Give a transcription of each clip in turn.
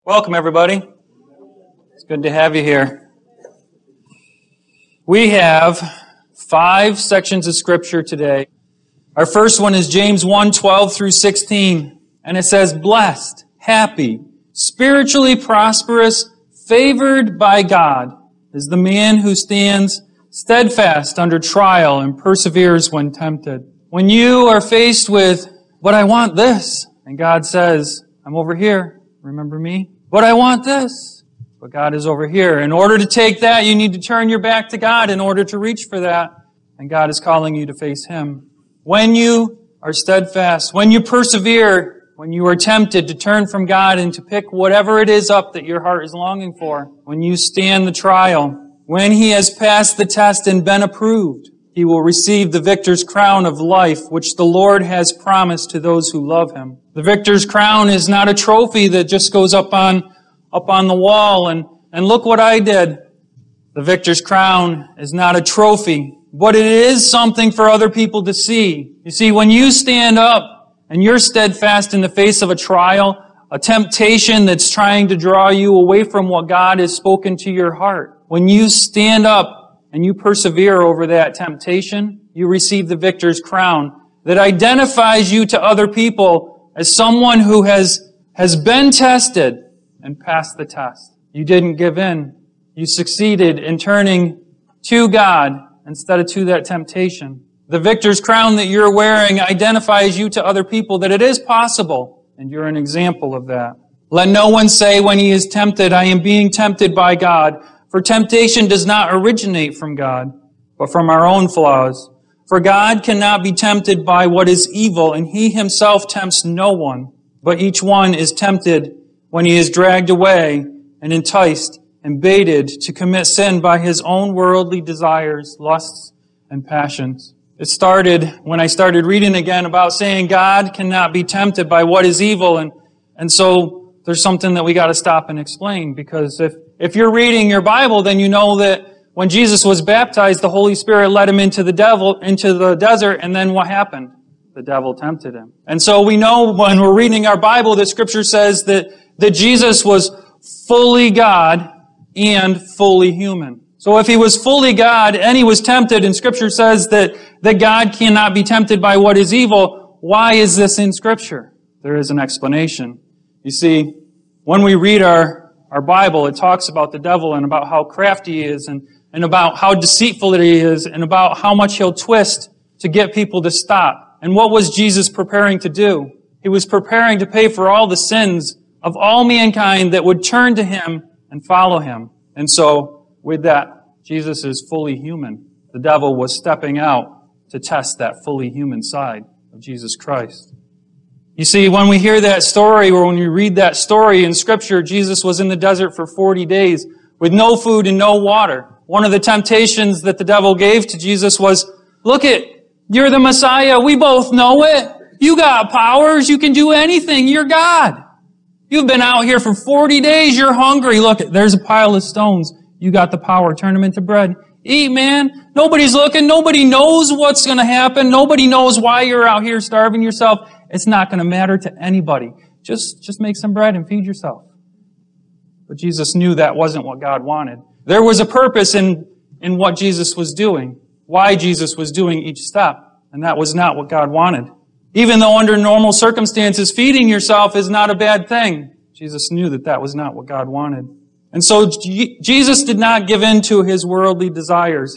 Welcome, everybody. It's good to have you here. We have 5 sections of Scripture today. Our first one is James 1:12 through 16, and it says, "Blessed, happy, spiritually prosperous, favored by God is the man who stands steadfast under trial and perseveres when tempted." When you are faced with, "But I want this," and God says, "I'm over here. Remember me? But I want this." But God is over here. In order to take that, you need to turn your back to God in order to reach for that. And God is calling you to face Him. When you are steadfast, when you persevere, when you are tempted to turn from God and to pick whatever it is up that your heart is longing for, when you stand the trial, when He has passed the test and been approved, He will receive the victor's crown of life, which the Lord has promised to those who love Him. The victor's crown is not a trophy that just goes up on the wall and look what I did. The victor's crown is not a trophy, but it is something for other people to see. You see, when you stand up and you're steadfast in the face of a trial, a temptation that's trying to draw you away from what God has spoken to your heart, when you stand up and you persevere over that temptation, you receive the victor's crown that identifies you to other people as someone who has been tested and passed the test. You didn't give in. You succeeded in turning to God instead of to that temptation. The victor's crown that you're wearing identifies you to other people that it is possible, and you're an example of that. Let no one say when he is tempted, "I am being tempted by God." For temptation does not originate from God, but from our own flaws. For God cannot be tempted by what is evil, and He Himself tempts no one. But each one is tempted when he is dragged away and enticed and baited to commit sin by his own worldly desires, lusts, and passions. It started when I started reading again about saying God cannot be tempted by what is evil, and so there's something that we got to stop and explain, because if you're reading your Bible, then you know that when Jesus was baptized, the Holy Spirit led Him into the desert, and then what happened? The devil tempted Him. And so we know when we're reading our Bible that Scripture says that Jesus was fully God and fully human. So if He was fully God and He was tempted, and Scripture says that God cannot be tempted by what is evil, why is this in Scripture? There is an explanation. You see, when we read our Bible, it talks about the devil and about how crafty he is and about how deceitful he is and about how much he'll twist to get people to stop. And what was Jesus preparing to do? He was preparing to pay for all the sins of all mankind that would turn to Him and follow Him. And so, with that, Jesus is fully human. The devil was stepping out to test that fully human side of Jesus Christ. You see, when we hear that story, or when we read that story in Scripture, Jesus was in the desert for 40 days with no food and no water. One of the temptations that the devil gave to Jesus was, "Look you're the Messiah. We both know it. You got powers. You can do anything. You're God. You've been out here for 40 days. You're hungry. Look, there's a pile of stones. You got the power. Turn them into bread. Eat, man. Nobody's looking. Nobody knows what's going to happen. Nobody knows why you're out here starving yourself. It's not going to matter to anybody. Just make some bread and feed yourself." But Jesus knew that wasn't what God wanted. There was a purpose in what Jesus was doing, why Jesus was doing each step, and that was not what God wanted. Even though under normal circumstances, feeding yourself is not a bad thing, Jesus knew that was not what God wanted. And so Jesus did not give in to His worldly desires,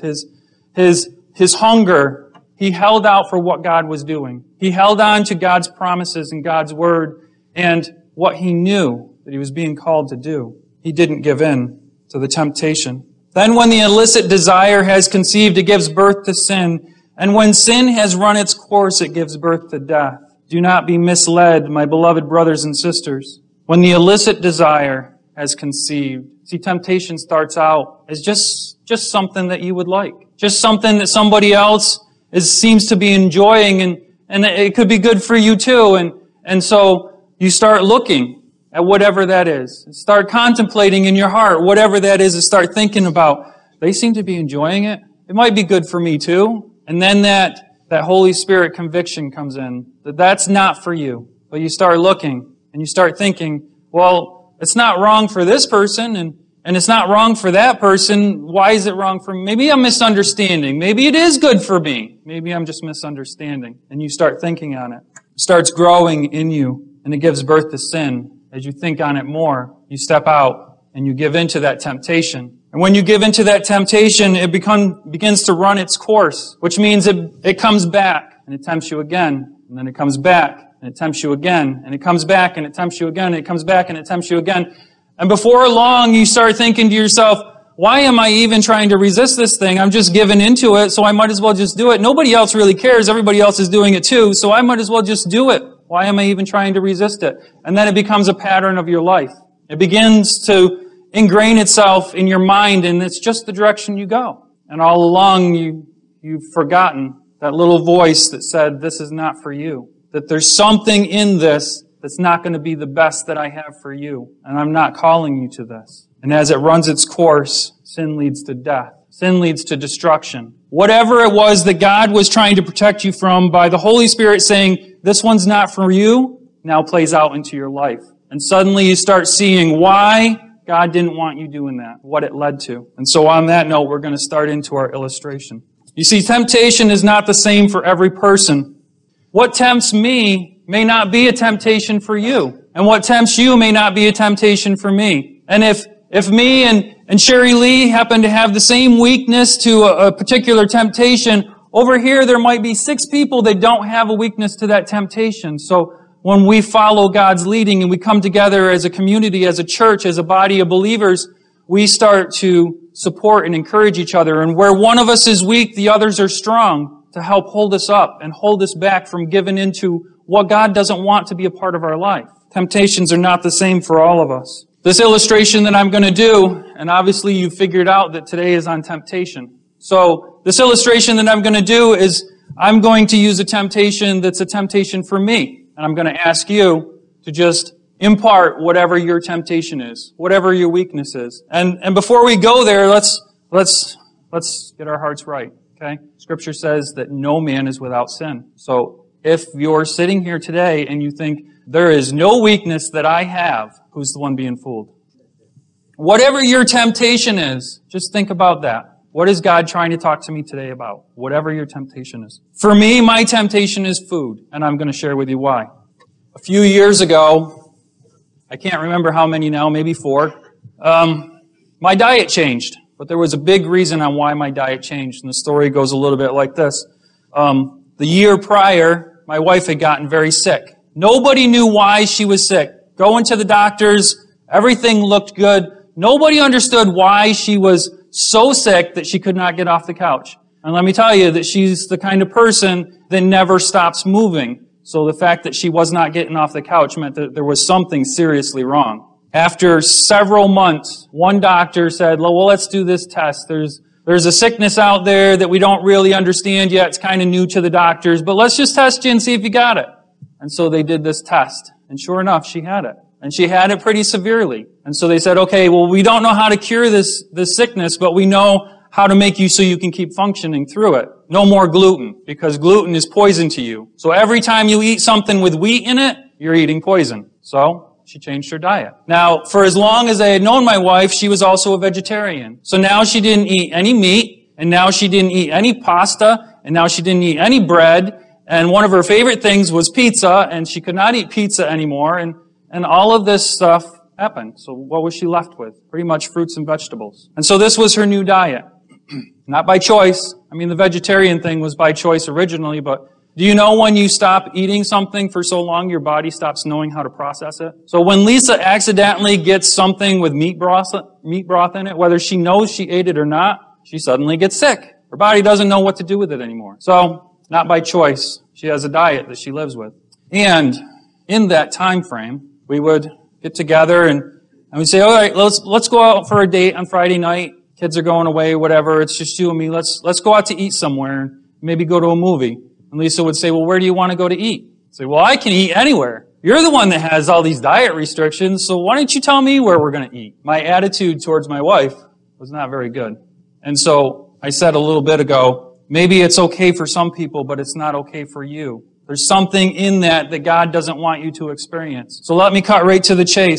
his hunger. He held out for what God was doing. He held on to God's promises and God's Word and what He knew that He was being called to do. He didn't give in to the temptation. Then when the illicit desire has conceived, it gives birth to sin. And when sin has run its course, it gives birth to death. Do not be misled, my beloved brothers and sisters. When the illicit desire has conceived, see, temptation starts out as just something that you would like. Just something that somebody else seems to be enjoying, and it could be good for you too. And so you start looking at whatever that is. Start contemplating in your heart whatever that is, and start thinking about, they seem to be enjoying it. It might be good for me too. And then that Holy Spirit conviction comes in, that's not for you. But you start looking and you start thinking, well, it's not wrong for this person, and it's not wrong for that person. Why is it wrong for me? Maybe I'm misunderstanding. Maybe it is good for me. Maybe I'm just misunderstanding. And you start thinking on it. It starts growing in you, and it gives birth to sin. As you think on it more, you step out and you give into that temptation. And when you give into that temptation, it begins to run its course, which means it comes back and it tempts you again. And then it comes back and it tempts you again. And it comes back and it tempts you again. And it comes back and it tempts you again. And before long, you start thinking to yourself, why am I even trying to resist this thing? I'm just giving into it, so I might as well just do it. Nobody else really cares. Everybody else is doing it too, so I might as well just do it. Why am I even trying to resist it? And then it becomes a pattern of your life. It begins to ingrain itself in your mind, and it's just the direction you go. And all along, you've forgotten that little voice that said, this is not for you. That there's something in this that's not going to be the best that I have for you. And I'm not calling you to this. And as it runs its course, sin leads to death. Sin leads to destruction. Whatever it was that God was trying to protect you from by the Holy Spirit saying, this one's not for you, now plays out into your life. And suddenly you start seeing why God didn't want you doing that, what it led to. And so on that note, we're going to start into our illustration. You see, temptation is not the same for every person. What tempts me may not be a temptation for you. And what tempts you may not be a temptation for me. And if me and Sherry Lee happen to have the same weakness to a particular temptation, over here there might be 6 people that don't have a weakness to that temptation. So when we follow God's leading and we come together as a community, as a church, as a body of believers, we start to support and encourage each other. And where one of us is weak, the others are strong to help hold us up and hold us back from giving into what God doesn't want to be a part of our life. Temptations are not the same for all of us. This illustration that I'm going to do, and obviously you figured out that today is on temptation. So this illustration that I'm going to do is I'm going to use a temptation that's a temptation for me. And I'm going to ask you to just impart whatever your temptation is, whatever your weakness is. And before we go there, let's get our hearts right, okay? Scripture says that no man is without sin. So if you're sitting here today and you think, there is no weakness that I have, who's the one being fooled? Whatever your temptation is, just think about that. What is God trying to talk to me today about? Whatever your temptation is. For me, my temptation is food, and I'm going to share with you why. A few years ago, I can't remember how many now, maybe 4, my diet changed. But there was a big reason on why my diet changed, and the story goes a little bit like this. The year prior, my wife had gotten very sick. Nobody knew why she was sick. Going to the doctors, everything looked good. Nobody understood why she was so sick that she could not get off the couch. And let me tell you that she's the kind of person that never stops moving. So the fact that she was not getting off the couch meant that there was something seriously wrong. After several months, one doctor said, well, let's do this test. There's a sickness out there that we don't really understand yet. It's kind of new to the doctors, but let's just test you and see if you got it. And so they did this test. And sure enough, she had it. And she had it pretty severely. And so they said, okay, well, we don't know how to cure this sickness, but we know how to make you so you can keep functioning through it. No more gluten, because gluten is poison to you. So every time you eat something with wheat in it, you're eating poison. So she changed her diet. Now, for as long as I had known my wife, she was also a vegetarian. So now she didn't eat any meat, and now she didn't eat any pasta, and now she didn't eat any bread. And one of her favorite things was pizza, and she could not eat pizza anymore, and all of this stuff happened. So what was she left with? Pretty much fruits and vegetables. And so this was her new diet. Not by choice. I mean, the vegetarian thing was by choice originally, but do you know when you stop eating something for so long, your body stops knowing how to process it? So when Lisa accidentally gets something with meat broth in it, whether she knows she ate it or not, she suddenly gets sick. Her body doesn't know what to do with it anymore. So, not by choice. She has a diet that she lives with. And in that time frame, we would get together and we'd say, all right, let's go out for a date on Friday night. Kids are going away, whatever. It's just you and me. Let's go out to eat somewhere. Maybe go to a movie. And Lisa would say, well, where do you want to go to eat? I'd say, well, I can eat anywhere. You're the one that has all these diet restrictions, so why don't you tell me where we're going to eat? My attitude towards my wife was not very good. And so I said a little bit ago, maybe it's okay for some people, but it's not okay for you. There's something in that God doesn't want you to experience. So let me cut right to the chase.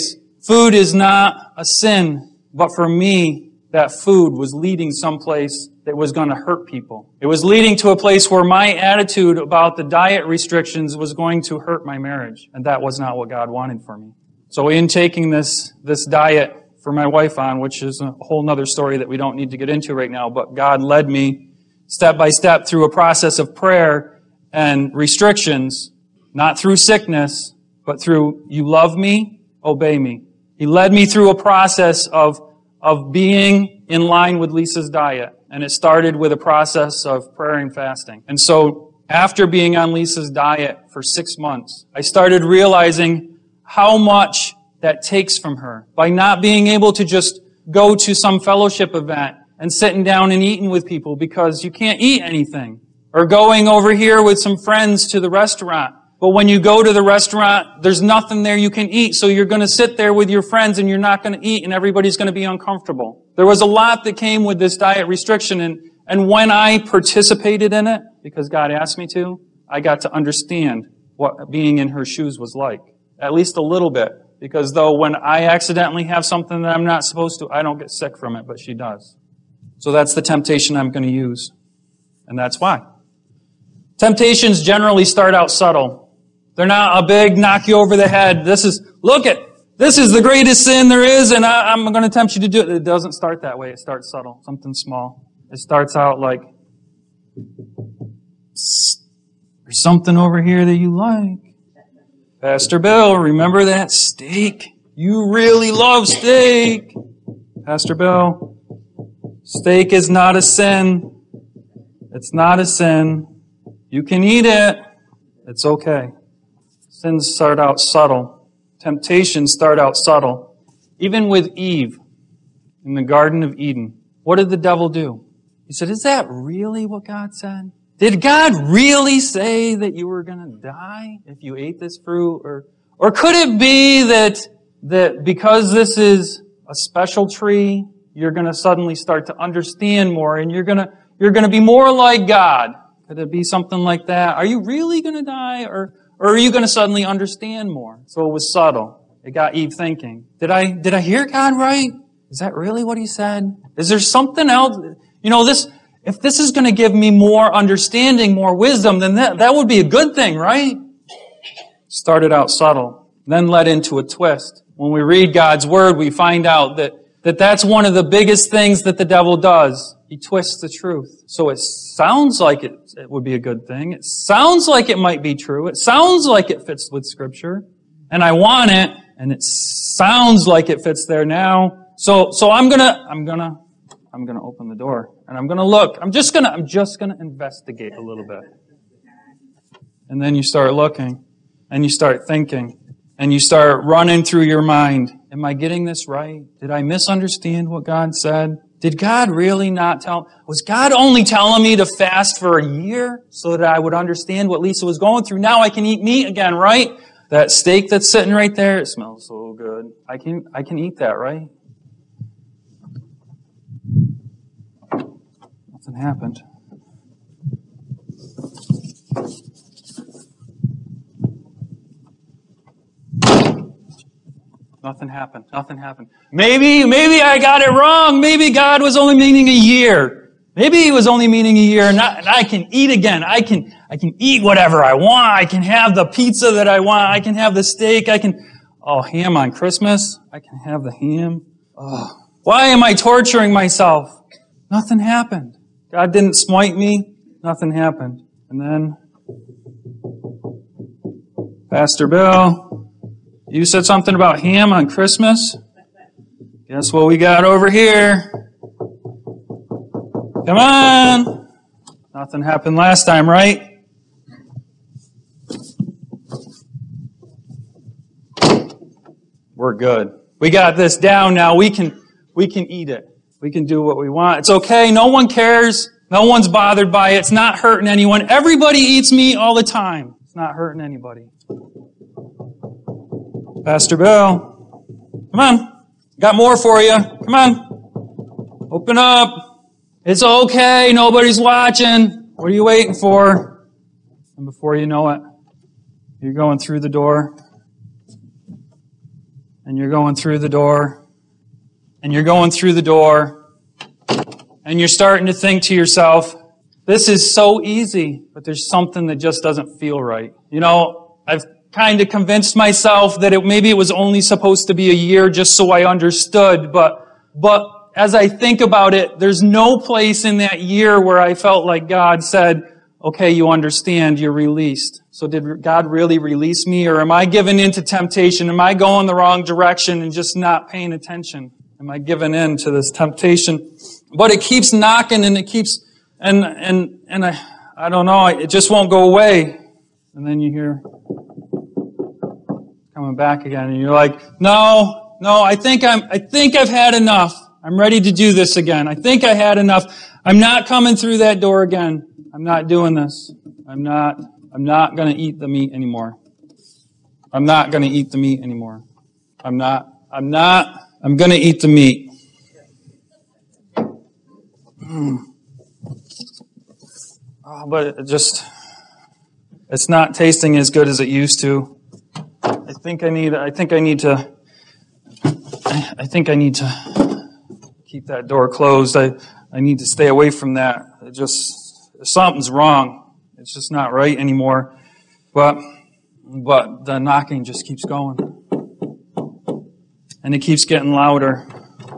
food is not a sin, but for me, that food was leading someplace that was going to hurt people. It was leading to a place where my attitude about the diet restrictions was going to hurt my marriage, and that was not what God wanted for me. So in taking this diet for my wife on, which is a whole other story that we don't need to get into right now, but God led me step by step through a process of prayer and restrictions, not through sickness, but through, you love me, obey me. He led me through a process of being in line with Lisa's diet. And it started with a process of prayer and fasting. And so after being on Lisa's diet for 6 months, I started realizing how much that takes from her by not being able to just go to some fellowship event and sitting down and eating with people because you can't eat anything. Or going over here with some friends to the restaurant. But when you go to the restaurant, there's nothing there you can eat, so you're going to sit there with your friends and you're not going to eat and everybody's going to be uncomfortable. There was a lot that came with this diet restriction, and when I participated in it, because God asked me to, I got to understand what being in her shoes was like. At least a little bit. Because though when I accidentally have something that I'm not supposed to, I don't get sick from it, but she does. So that's the temptation I'm going to use. And that's why. Temptations generally start out subtle. They're not a big knock you over the head. This is the greatest sin there is, and I'm going to tempt you to do it. It doesn't start that way. It starts subtle. Something small. It starts out like, there's something over here that you like. Pastor Bill, remember that steak? You really love steak. Pastor Bill, steak is not a sin. It's not a sin. You can eat it. It's okay. Sins start out subtle. Temptations start out subtle. Even with Eve in the Garden of Eden, what did the devil do? He said, is that really what God said? Did God really say that you were going to die if you ate this fruit? Or could it be that because this is a special tree, you're going to suddenly start to understand more and you're going to be more like God? Could it be something like that? Are you really going to die? Or are you going to suddenly understand more? So it was subtle. It got Eve thinking, did I hear God right? Is that really what He said? Is there something else? If this is going to give me more understanding, more wisdom, then that would be a good thing, right? Started out subtle, then led into a twist. When we read God's Word, we find out that's one of the biggest things that the devil does. He twists the truth. So it sounds like it would be a good thing. It sounds like it might be true. It sounds like it fits with Scripture. And I want it, and it sounds like it fits there now. So I'm gonna open the door. And I'm going to look. I'm just going to investigate a little bit. And then you start looking. And you start thinking. And you start running through your mind. Am I getting this right? Did I misunderstand what God said? Did God really not tell? Was God only telling me to fast for a year so that I would understand what Lisa was going through? Now I can eat meat again, right? That steak that's sitting right there, it smells so good. I can eat that, right? Nothing happened. Nothing happened. Maybe I got it wrong. Maybe God was only meaning a year. Maybe He was only meaning a year, and I can eat again. I can eat whatever I want. I can have the pizza that I want. I can have the steak. Ham on Christmas. I can have the ham. Why am I torturing myself? Nothing happened. God didn't smite me. Nothing happened. And then, Pastor Bill, you said something about ham on Christmas. Guess what we got over here? Come on. Nothing happened last time, right? We're good. We got this down now. We can eat it. We can do what we want. It's okay. No one cares. No one's bothered by it. It's not hurting anyone. Everybody eats meat all the time. It's not hurting anybody. Pastor Bill, come on. Got more for you. Come on. Open up. It's okay. Nobody's watching. What are you waiting for? And before you know it, you're going through the door. and you're going through the door, and you're going through the door, and you're starting to think to yourself, this is so easy, but there's something that just doesn't feel right. You know, I've kind of convinced myself that maybe it was only supposed to be a year just so I understood, but as I think about it, there's no place in that year where I felt like God said, okay, you understand, you're released. So did God really release me, or am I giving in to temptation? Am I going the wrong direction and just not paying attention? Am I giving in to this temptation? But it keeps knocking, and it keeps, and I don't know, it just won't go away. And then you hear coming back again, and you're like, no, I think I've had enough. I'm ready to do this again. I think I had enough. I'm not coming through that door again. I'm not doing this. I'm not going to eat the meat anymore. I'm not going to eat the meat anymore. I'm going to eat the meat. Oh, but it's not tasting as good as it used to. I think I need to keep that door closed. I need to stay away from that. Something's wrong. It's just not right anymore. But the knocking just keeps going. And it keeps getting louder.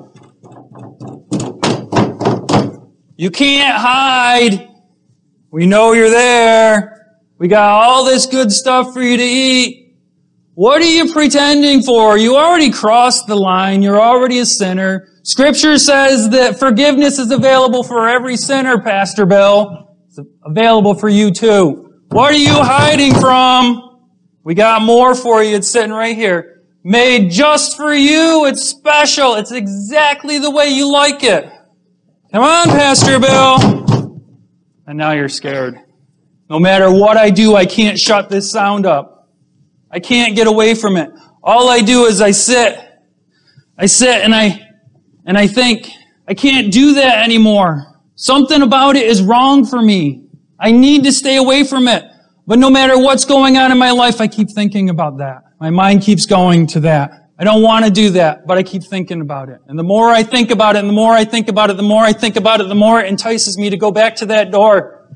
You can't hide. We know you're there. We got all this good stuff for you to eat. What are you pretending for? You already crossed the line. You're already a sinner. Scripture says that forgiveness is available for every sinner, Pastor Bill. It's available for you too. What are you hiding from? We got more for you. It's sitting right here. Made just for you. It's special. It's exactly the way you like it. Come on, Pastor Bill. And now you're scared. No matter what I do, I can't shut this sound up. I can't get away from it. All I do is I sit and I think, I can't do that anymore. Something about it is wrong for me. I need to stay away from it. But no matter what's going on in my life, I keep thinking about that. My mind keeps going to that. I don't want to do that, but I keep thinking about it. And the more I think about it, and the more I think about it, the more I think about it, the more it entices me to go back to that door.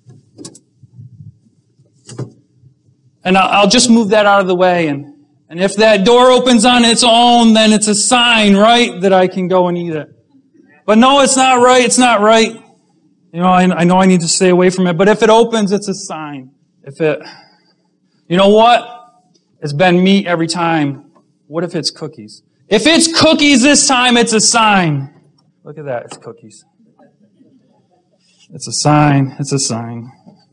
And I'll just move that out of the way. And if that door opens on its own, then it's a sign, right, that I can go and eat it. But no, it's not right. It's not right. You know, I know I need to stay away from it. But if it opens, it's a sign. You know what? It's been meat every time. What if it's cookies? If it's cookies this time, it's a sign. Look at that. It's cookies. It's a sign. It's a sign.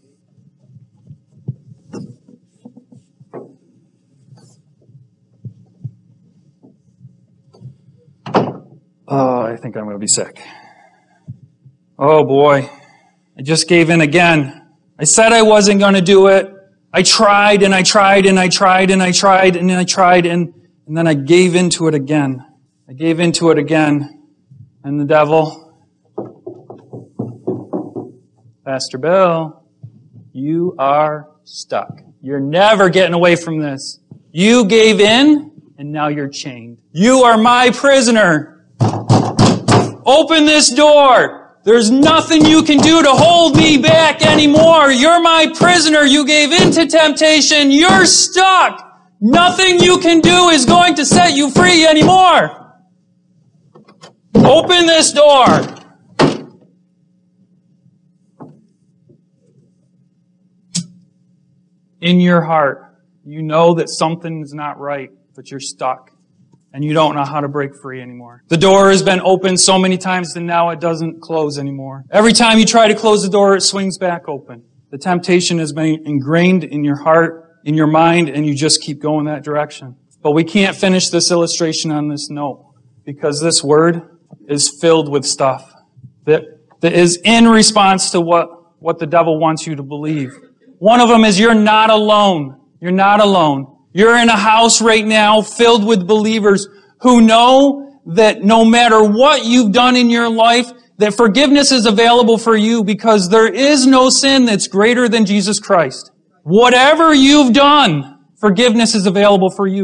Oh, I think I'm going to be sick. Oh boy. I just gave in again. I said I wasn't going to do it. I tried and I tried and I tried and I tried and I tried and then I gave into it again. I gave into it again. And the devil, Pastor Bill, you are stuck. You're never getting away from this. You gave in and now you're chained. You are my prisoner. Open this door. There's nothing you can do to hold me back anymore. You're my prisoner. You gave in to temptation. You're stuck. Nothing you can do is going to set you free anymore. Open this door. In your heart, you know that something's not right, but you're stuck. And you don't know how to break free anymore. The door has been opened so many times that now it doesn't close anymore. Every time you try to close the door, it swings back open. The temptation has been ingrained in your heart, in your mind, and you just keep going that direction. But we can't finish this illustration on this note, because this word is filled with stuff that is in response to what the devil wants you to believe. One of them is you're not alone. You're not alone. You're in a house right now filled with believers who know that no matter what you've done in your life, that forgiveness is available for you because there is no sin that's greater than Jesus Christ. Whatever you've done, forgiveness is available for you.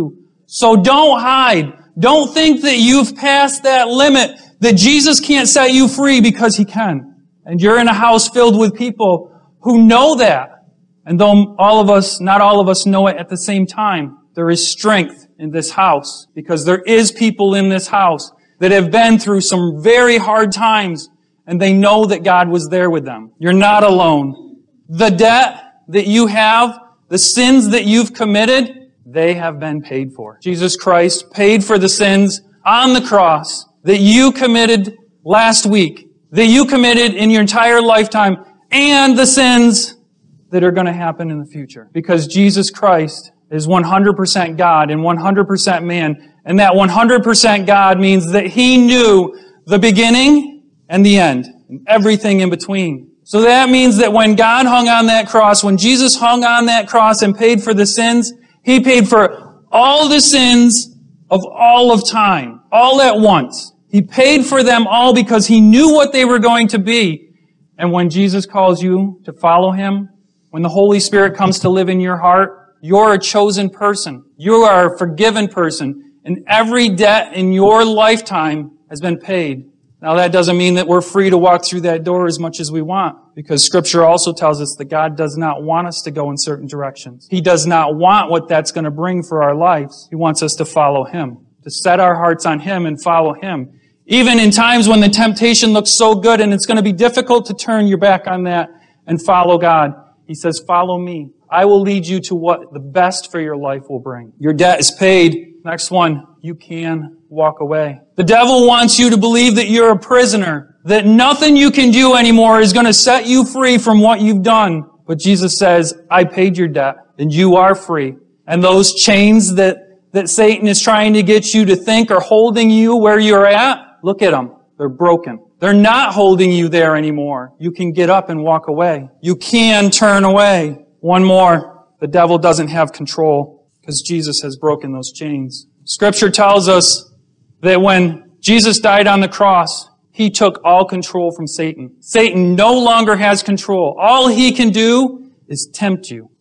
So don't hide. Don't think that you've passed that limit, that Jesus can't set you free, because He can. And you're in a house filled with people who know that. And though not all of us know it at the same time, there is strength in this house, because there is people in this house that have been through some very hard times, and they know that God was there with them. You're not alone. The debt that you have, the sins that you've committed, they have been paid for. Jesus Christ paid for the sins on the cross that you committed last week, that you committed in your entire lifetime, and the sins that are going to happen in the future. Because Jesus Christ is 100% God and 100% man. And that 100% God means that He knew the beginning and the end, and everything in between. So that means that when God hung on that cross, when Jesus hung on that cross and paid for the sins, He paid for all the sins of all of time, all at once. He paid for them all because He knew what they were going to be. And when Jesus calls you to follow Him, when the Holy Spirit comes to live in your heart, you're a chosen person. You are a forgiven person. And every debt in your lifetime has been paid. Now that doesn't mean that we're free to walk through that door as much as we want, because Scripture also tells us that God does not want us to go in certain directions. He does not want what that's going to bring for our lives. He wants us to follow Him, to set our hearts on Him and follow Him. Even in times when the temptation looks so good and it's going to be difficult to turn your back on that and follow God, He says, follow me. I will lead you to what the best for your life will bring. Your debt is paid. Next one, you can walk away. The devil wants you to believe that you're a prisoner, that nothing you can do anymore is going to set you free from what you've done. But Jesus says, I paid your debt, and you are free. And those chains that Satan is trying to get you to think are holding you where you're at, look at them. They're broken. They're not holding you there anymore. You can get up and walk away. You can turn away. One more. The devil doesn't have control because Jesus has broken those chains. Scripture tells us that when Jesus died on the cross, He took all control from Satan. Satan no longer has control. All he can do is tempt you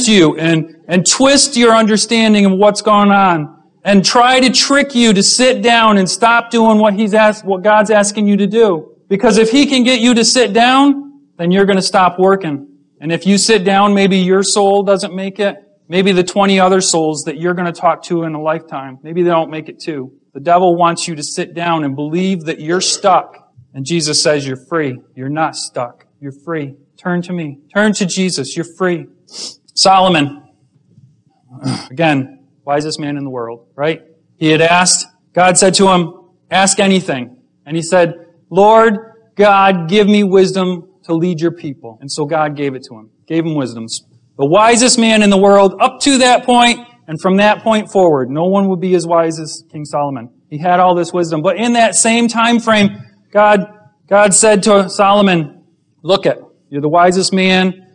and twist your understanding of what's going on and try to trick you to sit down and stop doing what God's asking you to do. Because if he can get you to sit down, then you're going to stop working. And if you sit down, maybe your soul doesn't make it. Maybe the 20 other souls that you're going to talk to in a lifetime, maybe they don't make it too. The devil wants you to sit down and believe that you're stuck. And Jesus says you're free. You're not stuck. You're free. Turn to me. Turn to Jesus. You're free. Solomon, again, wisest man in the world, right? He had asked, God said to him, ask anything. And he said, Lord God, give me wisdom to lead your people. And so God gave it to him. Gave him wisdom. The wisest man in the world up to that point, and from that point forward, no one would be as wise as King Solomon. He had all this wisdom. But in that same time frame, God said to Solomon, look it, you're the wisest man.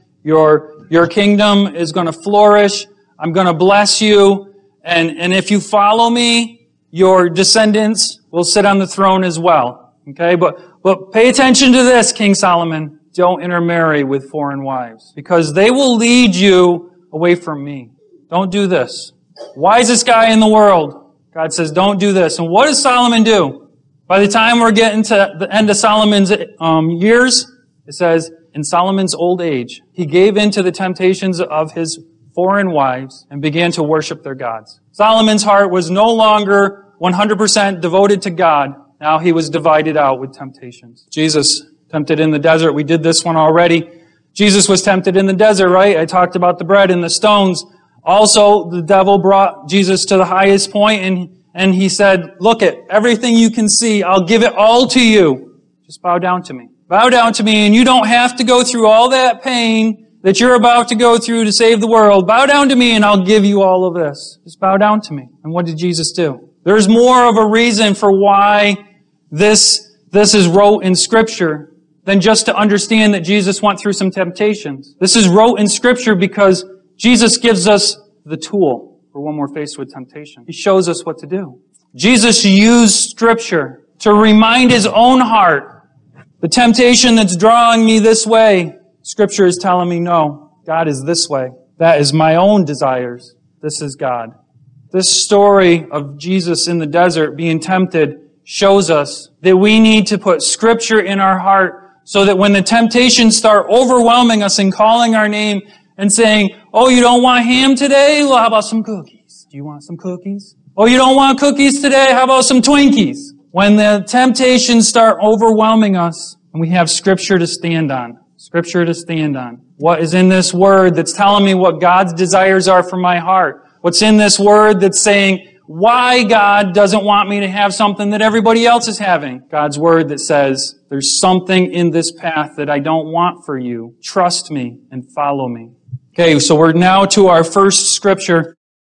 Your kingdom is going to flourish. I'm going to bless you. And if you follow me, your descendants will sit on the throne as well. Okay? But pay attention to this, King Solomon. Don't intermarry with foreign wives, because they will lead you away from me. Don't do this. Wisest guy in the world. God says, don't do this. And what does Solomon do? By the time we're getting to the end of Solomon's years, it says, in Solomon's old age, he gave in to the temptations of his foreign wives and began to worship their gods. Solomon's heart was no longer 100% devoted to God. Now he was divided out with temptations. Jesus, tempted in the desert. We did this one already. Jesus was tempted in the desert, right? I talked about the bread and the stones. Also, the devil brought Jesus to the highest point, and he said, look at everything you can see. I'll give it all to you. Just bow down to me. Bow down to me, and you don't have to go through all that pain that you're about to go through to save the world. Bow down to me, and I'll give you all of this. Just bow down to me. And what did Jesus do? There's more of a reason for why this is wrote in Scripture than just to understand that Jesus went through some temptations. This is wrote in Scripture because Jesus gives us the tool for when we're faced with temptation. He shows us what to do. Jesus used Scripture to remind His own heart, the temptation that's drawing me this way, Scripture is telling me, no, God is this way. That is my own desires. This is God. This story of Jesus in the desert being tempted shows us that we need to put Scripture in our heart so that when the temptations start overwhelming us and calling our name and saying, oh, you don't want ham today? Well, how about some cookies? Do you want some cookies? Oh, you don't want cookies today? How about some Twinkies? When the temptations start overwhelming us and we have Scripture to stand on. Scripture to stand on. What is in this Word that's telling me what God's desires are for my heart? What's in this Word that's saying why God doesn't want me to have something that everybody else is having? God's Word that says, there's something in this path that I don't want for you. Trust me and follow me. Okay, so we're now to our first scripture.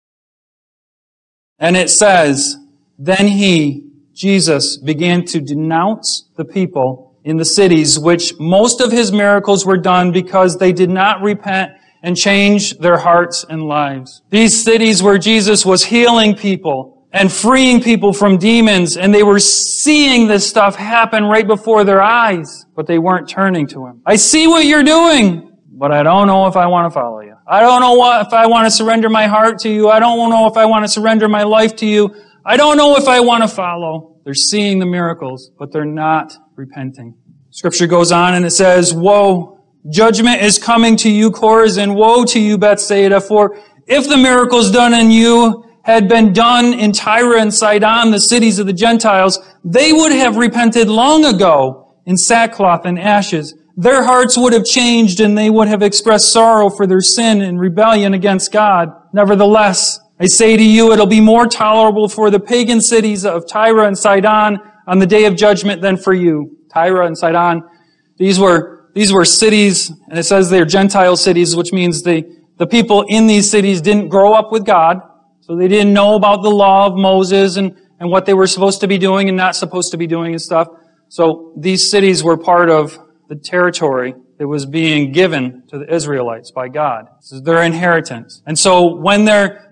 And it says, then he, Jesus, began to denounce the people in the cities, which most of his miracles were done because they did not repent and change their hearts and lives. These cities where Jesus was healing people and freeing people from demons, and they were seeing this stuff happen right before their eyes, but they weren't turning to him. I see what you're doing, but I don't know if I want to follow you. I don't know if I want to surrender my heart to you. I don't know if I want to surrender my life to you. I don't know if I want to follow. They're seeing the miracles, but they're not repenting. Scripture goes on and it says, woe, judgment is coming to you, Chorazin. Woe to you, Bethsaida, for if the miracles done in you had been done in Tyre and Sidon, the cities of the Gentiles, they would have repented long ago in sackcloth and ashes. Their hearts would have changed and they would have expressed sorrow for their sin and rebellion against God. Nevertheless, I say to you, it'll be more tolerable for the pagan cities of Tyre and Sidon on the day of judgment than for you. Tyre and Sidon, these were cities, and it says they're Gentile cities, which means the people in these cities didn't grow up with God, so they didn't know about the law of Moses and what they were supposed to be doing and not supposed to be doing and stuff. So these cities were part of the territory that was being given to the Israelites by God. This is their inheritance. And so when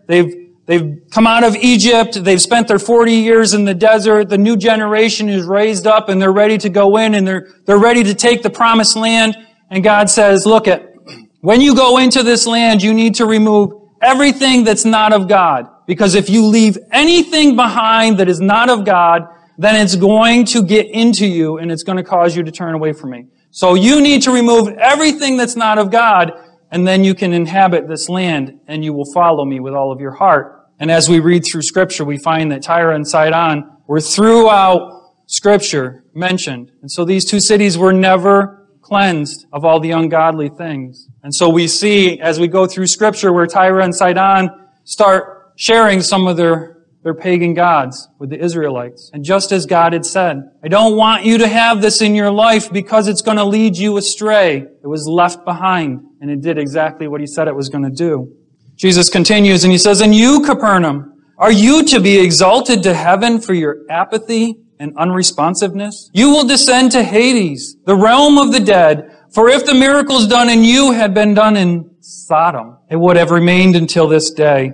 they've come out of Egypt, they've spent their 40 years in the desert, the new generation is raised up and they're ready to go in and they're ready to take the promised land. And God says, look when you go into this land, you need to remove everything that's not of God. Because if you leave anything behind that is not of God, then it's going to get into you and it's going to cause you to turn away from me. So you need to remove everything that's not of God, and then you can inhabit this land, and you will follow me with all of your heart. And as we read through Scripture, we find that Tyre and Sidon were throughout Scripture mentioned. And so these two cities were never cleansed of all the ungodly things. And so we see, as we go through Scripture, where Tyre and Sidon start sharing some of their pagan gods with the Israelites. And just as God had said, I don't want you to have this in your life because it's going to lead you astray. It was left behind, and it did exactly what he said it was going to do. Jesus continues, and he says, and you, Capernaum, are you to be exalted to heaven for your apathy and unresponsiveness? You will descend to Hades, the realm of the dead, for if the miracles done in you had been done in Sodom, it would have remained until this day.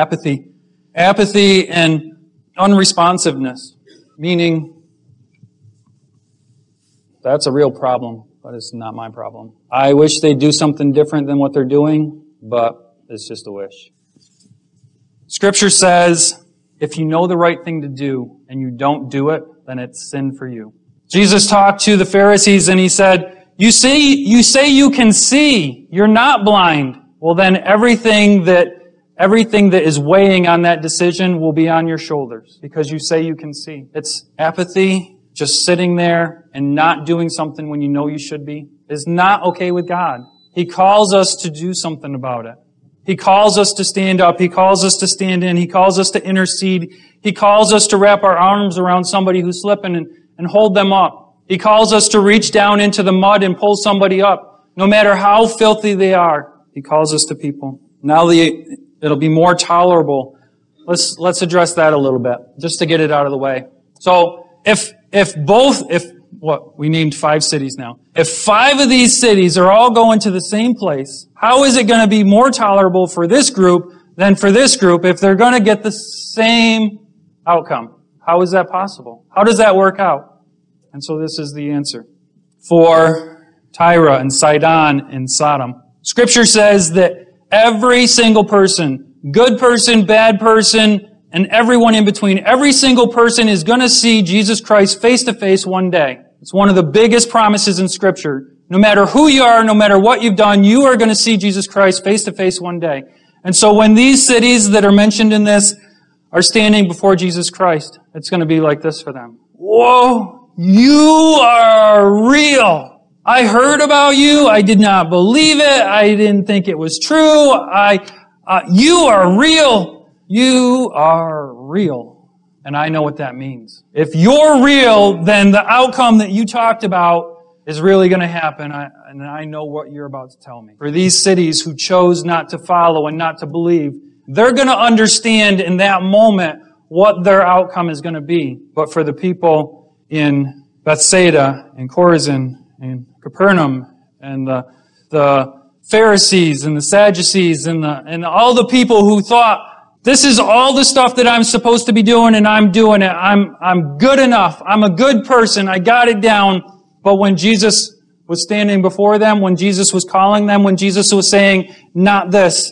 Apathy and unresponsiveness, meaning that's a real problem, but it's not my problem. I wish they'd do something different than what they're doing, but it's just a wish. Scripture says, if you know the right thing to do and you don't do it, then it's sin for you. Jesus talked to the Pharisees and he said, you say you can see, you're not blind. Well, then everything that is weighing on that decision will be on your shoulders because you say you can see. It's apathy, just sitting there and not doing something when you know you should be, is not okay with God. He calls us to do something about it. He calls us to stand up. He calls us to stand in. He calls us to intercede. He calls us to wrap our arms around somebody who's slipping and hold them up. He calls us to reach down into the mud and pull somebody up, no matter how filthy they are. He calls us to people. Now it'll be more tolerable. Let's address that a little bit, just to get it out of the way. So we named 5 cities now. If 5 of these cities are all going to the same place, how is it going to be more tolerable for this group than for this group if they're going to get the same outcome? How is that possible? How does that work out? And so this is the answer. For Tyre and Sidon and Sodom, Scripture says that every single person good person, bad person, and everyone in between. Every single person is going to see Jesus Christ face to face one day. It's one of the biggest promises in Scripture. No matter who you are, no matter what you've done, you are going to see Jesus Christ face to face one day. And so when these cities that are mentioned in this are standing before Jesus Christ, it's going to be like this for them. Whoa, you are real. I heard about you. I did not believe it. I didn't think it was true. You are real. You are real. And I know what that means. If you're real, then the outcome that you talked about is really going to happen, and I know what you're about to tell me. For these cities who chose not to follow and not to believe, they're going to understand in that moment what their outcome is going to be. But for the people in Bethsaida and Chorazin and Capernaum and the Pharisees and the Sadducees and all the people who thought, this is all the stuff that I'm supposed to be doing and I'm doing it. I'm good enough. I'm a good person. I got it down. But when Jesus was standing before them, when Jesus was calling them, when Jesus was saying, not this,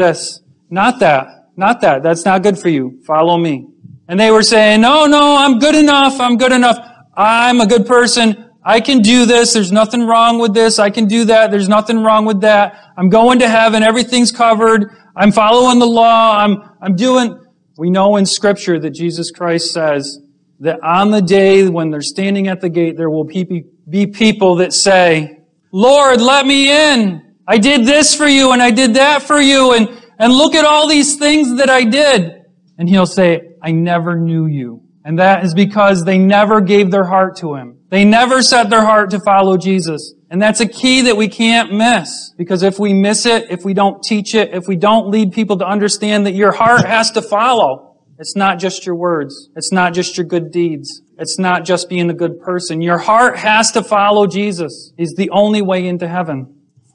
not that, that's not good for you, follow me. And they were saying, no, I'm good enough, I'm a good person, I can do this, there's nothing wrong with this, I can do that, there's nothing wrong with that, I'm going to heaven, everything's covered, I'm following the law, I'm doing... We know in Scripture that Jesus Christ says that on the day when they're standing at the gate, there will be people that say, Lord, let me in. I did this for you and I did that for you and look at all these things that I did. And He'll say, I never knew you. And that is because they never gave their heart to Him. They never set their heart to follow Jesus. And that's a key that we can't miss. Because if we miss it, if we don't teach it, if we don't lead people to understand that your heart has to follow, it's not just your words. It's not just your good deeds. It's not just being a good person. Your heart has to follow Jesus. He's the only way into heaven.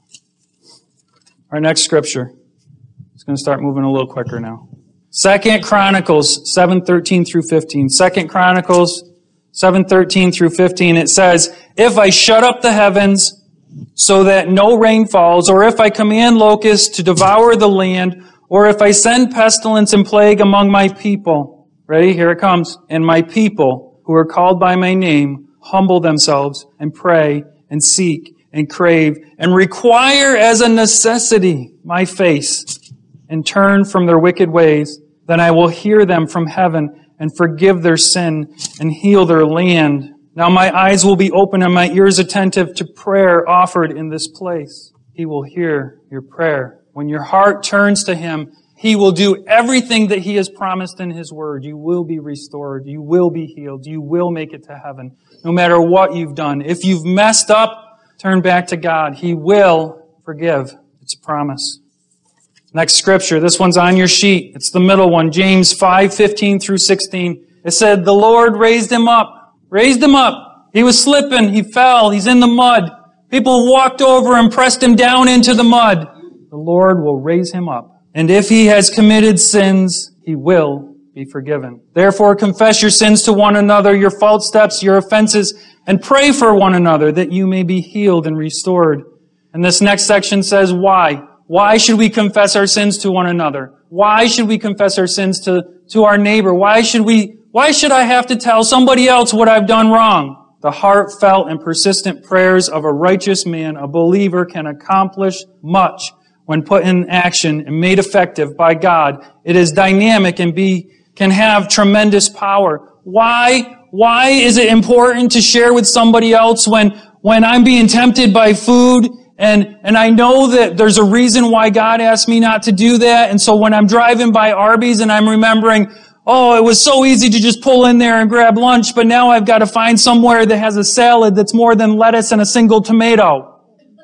Our next scripture. It's going to start moving a little quicker now. 2 Chronicles 7:13 through 15. 2 Chronicles 7:13 through 15. It says, if I shut up the heavens so that no rain falls, or if I command locusts to devour the land, or if I send pestilence and plague among my people. Ready? Here it comes. And my people, who are called by my name, humble themselves and pray and seek and crave and require as a necessity my face and turn from their wicked ways, then I will hear them from heaven and forgive their sin and heal their land. Now my eyes will be open and my ears attentive to prayer offered in this place. He will hear your prayer. When your heart turns to Him, He will do everything that He has promised in His Word. You will be restored. You will be healed. You will make it to heaven, no matter what you've done. If you've messed up, turn back to God. He will forgive. It's a promise. Next scripture. This one's on your sheet. It's the middle one. James 5:15 through 16. It said, the Lord raised him up. Raised him up. He was slipping. He fell. He's in the mud. People walked over and pressed him down into the mud. The Lord will raise him up. And if he has committed sins, he will be forgiven. Therefore, confess your sins to one another, your false steps, your offenses, and pray for one another that you may be healed and restored. And this next section says, why? Why should we confess our sins to one another? Why should we confess our sins to our neighbor? Why should I have to tell somebody else what I've done wrong? The heartfelt and persistent prayers of a righteous man, a believer, can accomplish much when put in action and made effective by God. It is dynamic and can have tremendous power. Why is it important to share with somebody else when I'm being tempted by food and I know that there's a reason why God asked me not to do that? And so when I'm driving by Arby's and I'm remembering, oh, it was so easy to just pull in there and grab lunch, but now I've got to find somewhere that has a salad that's more than lettuce and a single tomato.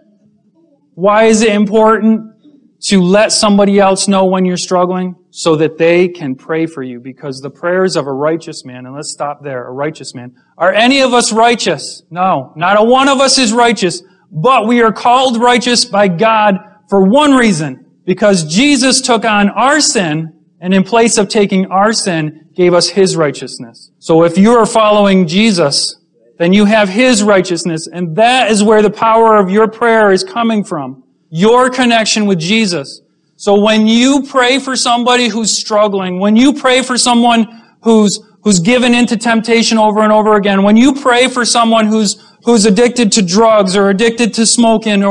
Why is it important to let somebody else know when you're struggling? So that they can pray for you. Because the prayers of a righteous man, and let's stop there, a righteous man. Are any of us righteous? No, not a one of us is righteous. But we are called righteous by God for one reason. Because Jesus took on our sin, and in place of taking our sin, gave us His righteousness. So if you are following Jesus, then you have His righteousness, and that is where the power of your prayer is coming from. Your connection with Jesus. So when you pray for somebody who's struggling, when you pray for someone who's given into temptation over and over again, when you pray for someone who's addicted to drugs or addicted to smoking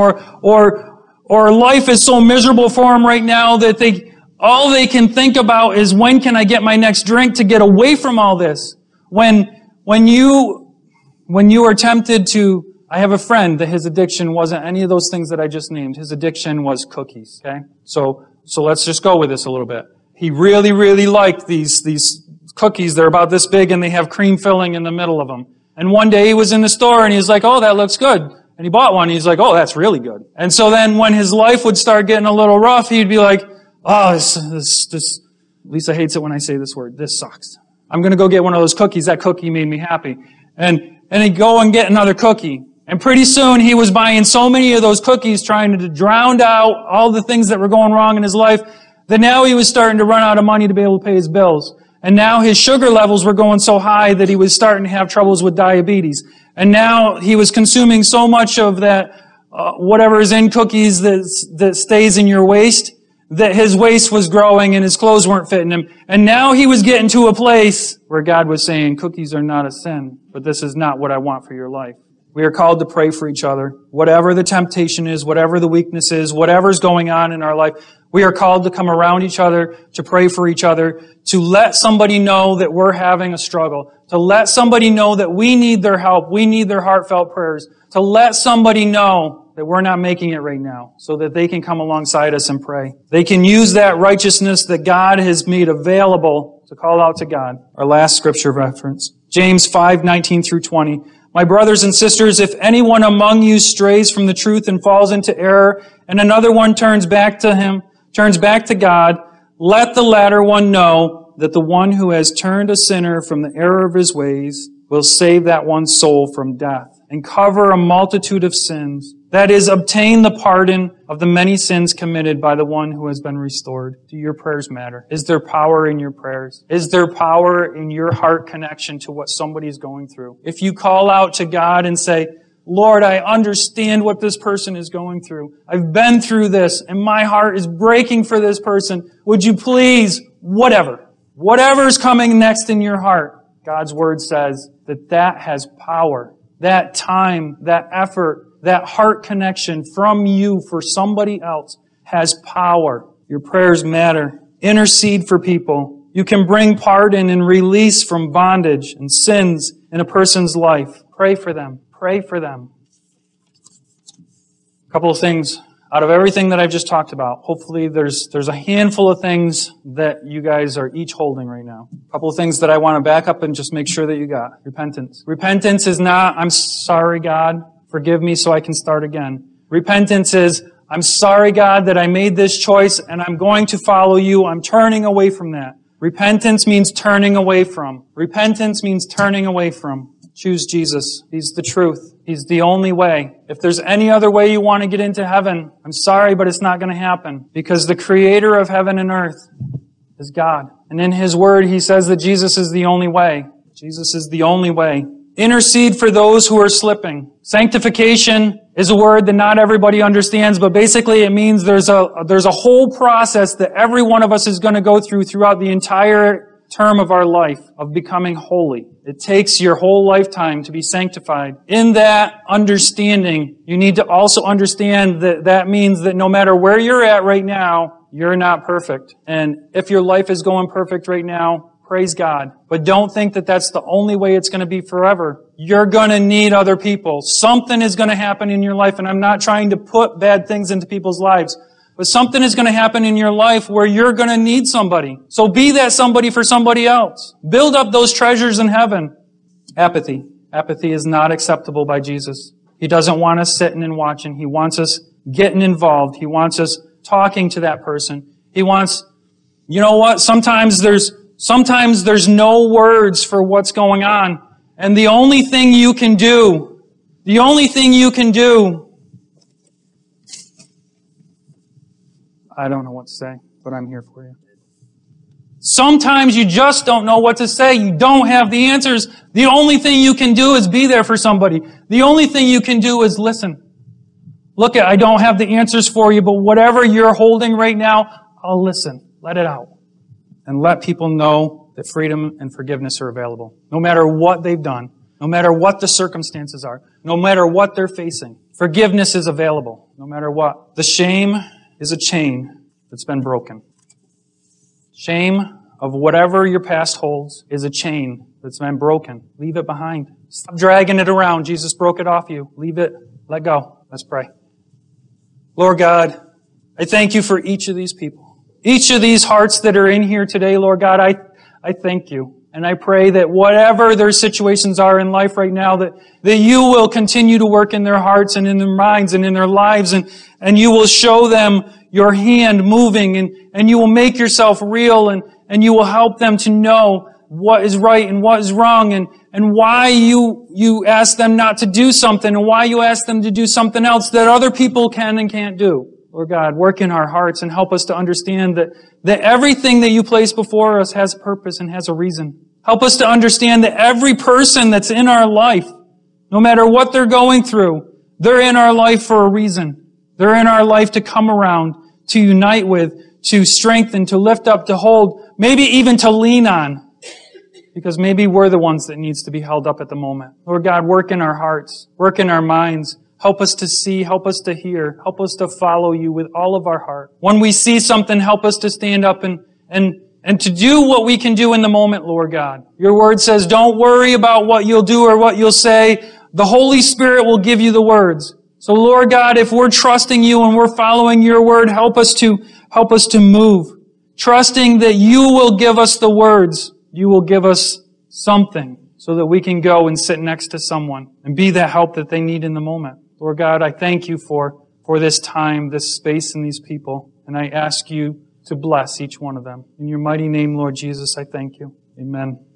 or life is so miserable for them right now that all they can think about is when can I get my next drink to get away from all this. When you are tempted to, I have a friend that his addiction wasn't any of those things that I just named. His addiction was cookies, okay? So let's just go with this a little bit. He really, really liked these cookies. They're about this big and they have cream filling in the middle of them. And one day he was in the store and he's like, oh, that looks good. And he bought one. He's like, oh, that's really good. And so then when his life would start getting a little rough, he'd be like, oh, this, Lisa hates it when I say this word. This sucks. I'm going to go get one of those cookies. That cookie made me happy. And he'd go and get another cookie. And pretty soon he was buying so many of those cookies, trying to drown out all the things that were going wrong in his life, that now he was starting to run out of money to be able to pay his bills. And now his sugar levels were going so high that he was starting to have troubles with diabetes. And now he was consuming so much of that, whatever is in cookies that stays in your waist, that his waist was growing and his clothes weren't fitting him. And now he was getting to a place where God was saying, cookies are not a sin, but this is not what I want for your life. We are called to pray for each other. Whatever the temptation is, whatever the weakness is, whatever's going on in our life, we are called to come around each other, to pray for each other, to let somebody know that we're having a struggle, to let somebody know that we need their help, we need their heartfelt prayers, to let somebody know that we're not making it right now, so that they can come alongside us and pray. They can use that righteousness that God has made available to call out to God. Our last scripture reference, James 5:19 through 20. My brothers and sisters, if anyone among you strays from the truth and falls into error, and another one turns back to God, let the latter one know that the one who has turned a sinner from the error of his ways will save that one's soul from death and cover a multitude of sins. That is, obtain the pardon of the many sins committed by the one who has been restored. Do your prayers matter? Is there power in your prayers? Is there power in your heart connection to what somebody's going through? If you call out to God and say, Lord, I understand what this person is going through. I've been through this and my heart is breaking for this person. Would you please, whatever's coming next in your heart, God's Word says that has power. That time, that effort, that heart connection from you for somebody else has power. Your prayers matter. Intercede for people. You can bring pardon and release from bondage and sins in a person's life. Pray for them. Pray for them. A couple of things out of everything that I've just talked about. Hopefully there's a handful of things that you guys are each holding right now. A couple of things that I want to back up and just make sure that you got. Repentance. Repentance is not, I'm sorry, God, forgive me so I can start again. Repentance is, I'm sorry, God, that I made this choice and I'm going to follow you. I'm turning away from that. Repentance means turning away from. Repentance means turning away from. Choose Jesus. He's the truth. He's the only way. If there's any other way you want to get into heaven, I'm sorry, but it's not going to happen. Because the creator of heaven and earth is God. And in His Word, He says that Jesus is the only way. Jesus is the only way. Intercede for those who are slipping. Sanctification is a word that not everybody understands, but basically it means there's a whole process that every one of us is going to go through throughout the entire term of our life of becoming holy. It takes your whole lifetime to be sanctified. In that understanding, you need to also understand that that means that no matter where you're at right now, you're not perfect. And if your life is going perfect right now, praise God. But don't think that that's the only way it's going to be forever. You're going to need other people. Something is going to happen in your life, and I'm not trying to put bad things into people's lives. But something is going to happen in your life where you're going to need somebody. So be that somebody for somebody else. Build up those treasures in heaven. Apathy. Apathy is not acceptable by Jesus. He doesn't want us sitting and watching. He wants us getting involved. He wants us talking to that person. He wants, you know what? Sometimes there's no words for what's going on. And the only thing you can do, I don't know what to say, but I'm here for you. Sometimes you just don't know what to say. You don't have the answers. The only thing you can do is be there for somebody. The only thing you can do is listen. Look, I don't have the answers for you, but whatever you're holding right now, I'll listen. Let it out. And let people know that freedom and forgiveness are available. No matter what they've done, no matter what the circumstances are, no matter what they're facing, forgiveness is available, no matter what. The shame is a chain that's been broken. Shame of whatever your past holds is a chain that's been broken. Leave it behind. Stop dragging it around. Jesus broke it off you. Leave it. Let go. Let's pray. Lord God, I thank you for each of these people. Each of these hearts that are in here today, Lord God, I thank you. And I pray that whatever their situations are in life right now, that you will continue to work in their hearts and in their minds and in their lives, and you will show them your hand moving, and you will make yourself real, and you will help them to know what is right and what is wrong, and why you ask them not to do something, and why you ask them to do something else that other people can and can't do. Lord God, work in our hearts and help us to understand that everything that you place before us has a purpose and has a reason. Help us to understand that every person that's in our life, no matter what they're going through, they're in our life for a reason. They're in our life to come around, to unite with, to strengthen, to lift up, to hold, maybe even to lean on. Because maybe we're the ones that needs to be held up at the moment. Lord God, work in our hearts, work in our minds. Help us to see, help us to hear, help us to follow you with all of our heart. When we see something, help us to stand up and to do what we can do in the moment, Lord God. Your word says, don't worry about what you'll do or what you'll say. The Holy Spirit will give you the words. So Lord God, if we're trusting you and we're following your word, help us to move. Trusting that you will give us the words. You will give us something so that we can go and sit next to someone and be the help that they need in the moment. Lord God, I thank you for this time, this space, and these people. And I ask you to bless each one of them. In your mighty name, Lord Jesus, I thank you. Amen.